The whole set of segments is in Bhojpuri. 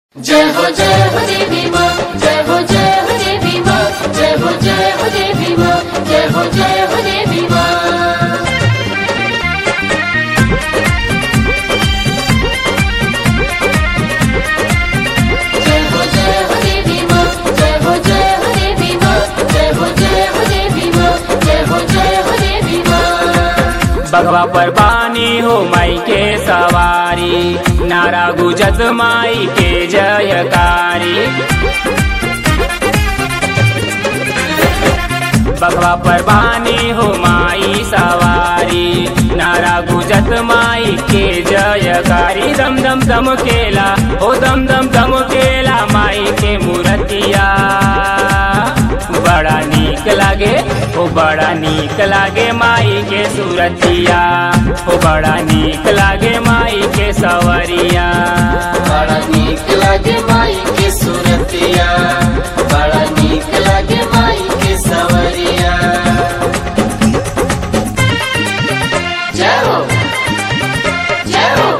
जय हो देवी माँ, जय हो देवी माँ, जय हो देवी माँ, जय हो देवी माँ। जय हो देवी माँ, जय हो देवी माँ, जय हो देवी माँ, जय हो देवी माँ। बघवा पर बानी हो माई के सवारी, नारा गुजत माई के जयकारी। बघवा पर बानी हो माई सवारी, नारा गुजत माई के जयकारी। दम दम दम केला हो दम दम दम केला माई के मूर्तिया। बड़ा नीक लागे हो बड़ा नीक लागे माई के सूरतिया, हो बड़ा नीक लागे माई के सवरिया। बड़ा नीक लागे माई के सूरतिया, बड़ा नीक लागे माई के सवरिया। जय हो जय हो।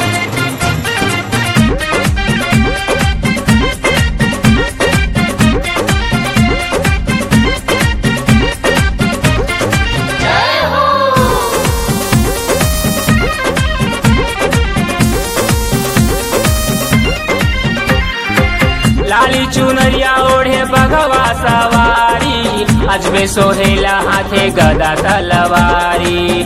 लाली चुनरिया ओढ़े बघवा सवारी, अजबे सोहेला हाथे गदा तलवारी।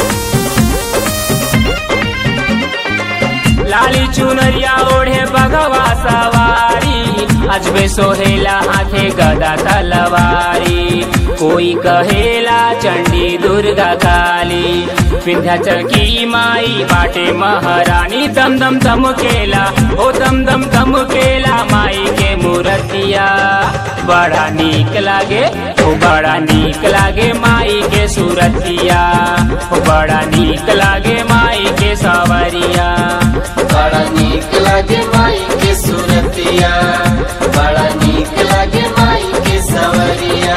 लाली चुनरिया ओढ़े बघवा सवारी, अजबे सोहेला हाथे गदा तलवारी। कोई कहेला चंडी दुर्गा काली, विंध्याचल की माई बाटे महारानी। दम दम दम केला ओ दम दम दम केला माई के मूर्तिया। बड़ा नीक लागे ओ बड़ा नीक लागे माई के सूरतिया, ओ बड़ा नीक लागे माई के सवरिया। बड़ा नीक लागे माई के सूरतिया, बड़ा नीक लागे माई के सवरिया।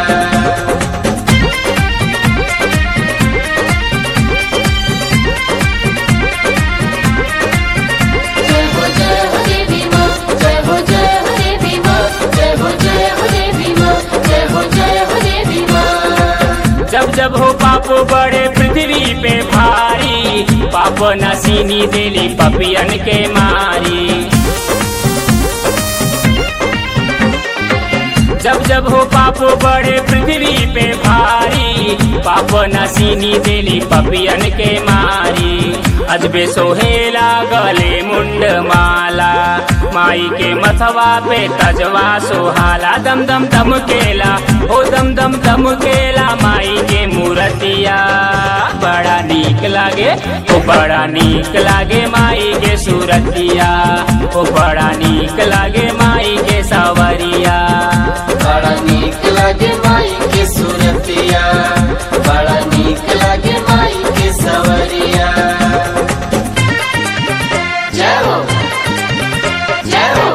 जय हो देवी माँ, जय हो देवी माँ, जय हो देवी माँ, जय हो देवी माँ। जब जब हो पाप बड़े पृथ्वी पे भारी, पाप नसीनी दिली पपियन के मारी। जब जब हो पाप बड़े पृथ्वी पे भारी, पाप नसीनी दिली पपियन के मारी। अजबे सोहेला गले मुंड माला, माई के मथवा पे तजवा सोहाला। दम दम दम केला ओ दम दम दम केला माई के मूर्तिया। बड़ा नीक लागे ओ बड़ा नीक लागे माई के सूरतिया, ओ बड़ा नीक लागे माई के सवरिया। बड़ा नीक लागे माई के सूरतिया, बड़ा नीक लागे माई के सवरिया। जय हो जय हो।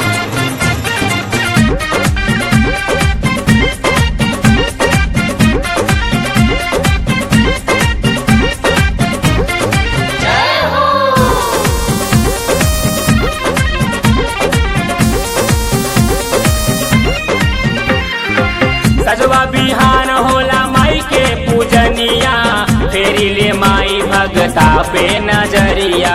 सजवा बिहान होला माई के पूजनिया, फेरी ले माई भगता पे नजरिया।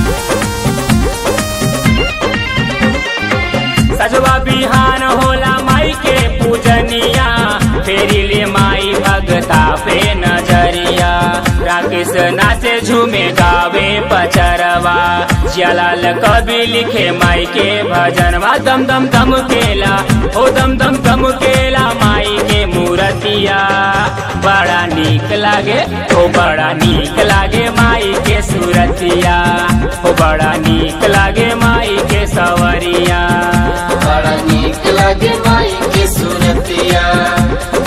सजवा बिहान होला माई के पूजनिया, फेरी ले माई भगता पे नजरिया। राकेश नाचे झूमे गावे पचरवा, जलाल कवि लिखे माई के भजनवा। दम दम दम केला ओ दम दम दम केला माई के मूर्तिया। बड़ा नीक लागे ओ बड़ा नीक लागे माई के सूरतिया, ओ बड़ा नीक लागे माई के सवरिया। बड़ा नीक लागे माई के सूरतिया,